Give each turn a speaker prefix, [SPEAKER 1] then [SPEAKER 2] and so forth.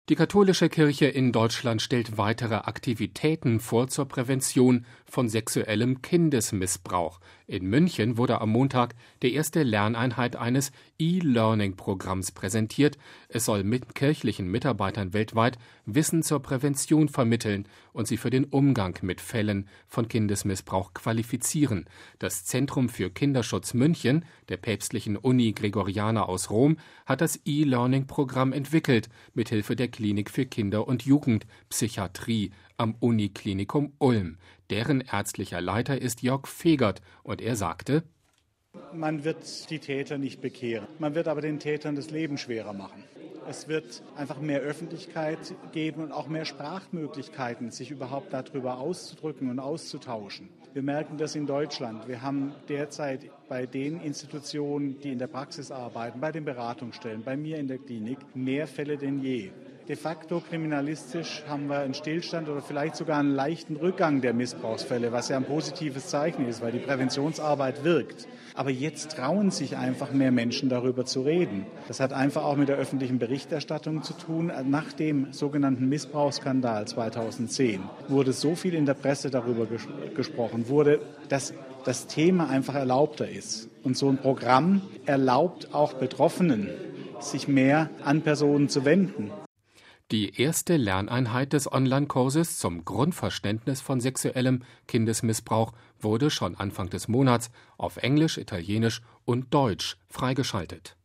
[SPEAKER 1] Die katholische Kirche in Deutschland stellt weitere Aktivitäten vor zur Prävention von sexuellem Kindesmissbrauch. In München wurde am Montag die erste Lerneinheit eines E-Learning-Programms präsentiert. Es soll mit kirchlichen Mitarbeitern weltweit Wissen zur Prävention vermitteln und sie für den Umgang mit Fällen von Kindesmissbrauch qualifizieren. Das Zentrum für Kinderschutz München, der päpstlichen Uni Gregoriana aus Rom, hat das E-Learning-Programm entwickelt, mithilfe der Klinik für Kinder- und Jugendpsychiatrie am Uniklinikum Ulm. Deren ärztlicher Leiter ist Jörg Fegert und er sagte:
[SPEAKER 2] Man wird die Täter nicht bekehren, man wird aber den Tätern das Leben schwerer machen. Es wird einfach mehr Öffentlichkeit geben und auch mehr Sprachmöglichkeiten, sich überhaupt darüber auszudrücken und auszutauschen. Wir merken das in Deutschland. Wir haben derzeit bei den Institutionen, die in der Praxis arbeiten, bei den Beratungsstellen, bei mir in der Klinik, mehr Fälle denn je. De facto kriminalistisch haben wir einen Stillstand oder vielleicht sogar einen leichten Rückgang der Missbrauchsfälle, was ja ein positives Zeichen ist, weil die Präventionsarbeit wirkt. Aber jetzt trauen sich einfach mehr Menschen, darüber zu reden. Das hat einfach auch mit der öffentlichen Berichterstattung zu tun. Nach dem sogenannten Missbrauchsskandal 2010 wurde so viel in der Presse darüber gesprochen, dass das Thema einfach erlaubter ist. Und so ein Programm erlaubt auch Betroffenen, sich mehr an Personen zu wenden.
[SPEAKER 1] Die erste Lerneinheit des Online-Kurses zum Grundverständnis von sexuellem Kindesmissbrauch wurde schon Anfang des Monats auf Englisch, Italienisch und Deutsch freigeschaltet.